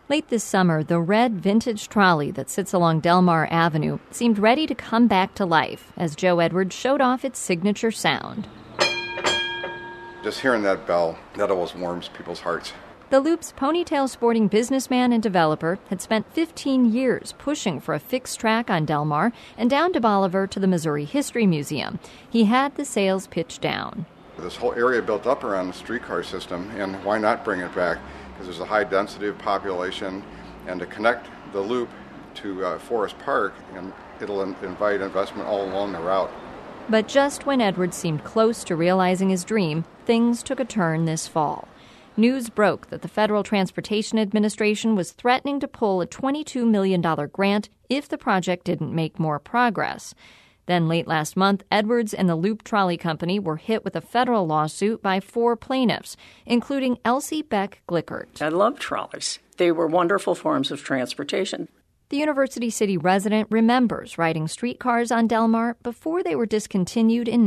Late this summer, the red vintage trolley that sits along Delmar Avenue seemed ready to come back to life as Joe Edwards showed off its signature sound. Just hearing that bell, that always warms people's hearts. The Loop's ponytail-sporting businessman and developer had spent 15 years pushing for a fixed track on Delmar and down to Bolivar to the Missouri History Museum. He had the sales pitch down. This whole area built up around the streetcar system, and why not bring it back? Because there's a high density of population, and to connect the Loop to Forest Park, and it'll invite investment all along the route. But just when Edwards seemed close to realizing his dream, things took a turn this fall. News broke that the Federal Transportation Administration was threatening to pull a $22 million grant if the project didn't make more progress. Then late last month, Edwards and the Loop Trolley Company were hit with a federal lawsuit by 4 plaintiffs, including Elsie Beck Glickert. I love trolleys. They were wonderful forms of transportation. The University City resident remembers riding streetcars on Delmar before they were discontinued in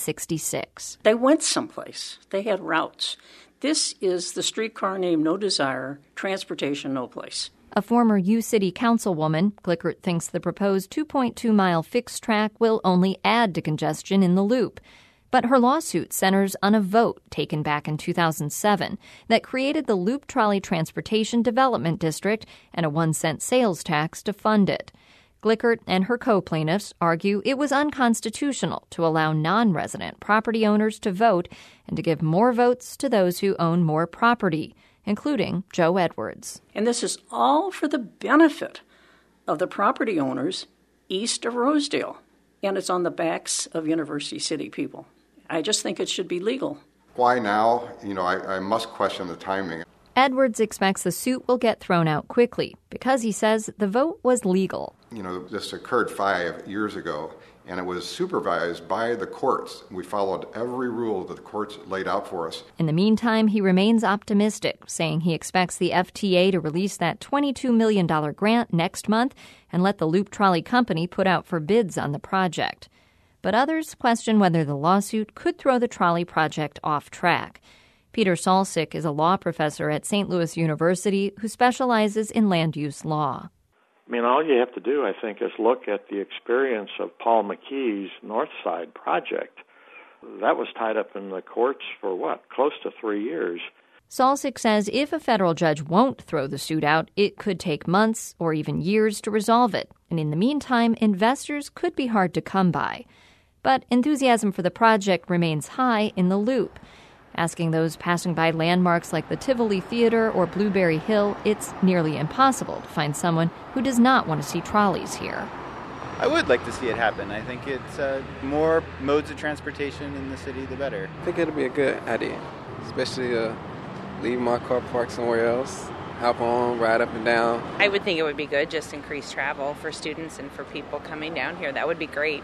1966. They went someplace. They had routes. This is the streetcar named No Desire, transportation no place. A former U-City councilwoman, Glickert thinks the proposed 2.2-mile fixed track will only add to congestion in the Loop. But her lawsuit centers on a vote taken back in 2007 that created the Loop Trolley Transportation Development District and a 1-cent sales tax to fund it. Glickert and her co-plaintiffs argue it was unconstitutional to allow non-resident property owners to vote and to give more votes to those who own more property, including Joe Edwards. And this is all for the benefit of the property owners east of Rosedale, and it's on the backs of University City people. I just think it should be legal. Why now? I must question the timing. Edwards expects the suit will get thrown out quickly because he says the vote was legal. This occurred 5 years ago, and it was supervised by the courts. We followed every rule that the courts laid out for us. In the meantime, he remains optimistic, saying he expects the FTA to release that $22 million grant next month and let the Loop Trolley Company put out for bids on the project. But others question whether the lawsuit could throw the trolley project off track. Peter Salsick is a law professor at St. Louis University who specializes in land use law. All you have to do, I think, is look at the experience of Paul McKee's North Side project. That was tied up in the courts for, close to 3 years. Salsick says if a federal judge won't throw the suit out, it could take months or even years to resolve it. And in the meantime, investors could be hard to come by. But enthusiasm for the project remains high in the Loop. Asking those passing by landmarks like the Tivoli Theater or Blueberry Hill, it's nearly impossible to find someone who does not want to see trolleys here. I would like to see it happen. I think it's more modes of transportation in the city, the better. I think it'll be a good idea, especially leave my car parked somewhere else, hop on, ride up and down. I would think it would be good, just increase travel for students and for people coming down here. That would be great.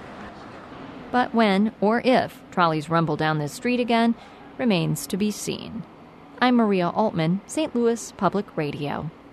But when or if trolleys rumble down this street again remains to be seen. I'm Maria Altman, St. Louis Public Radio.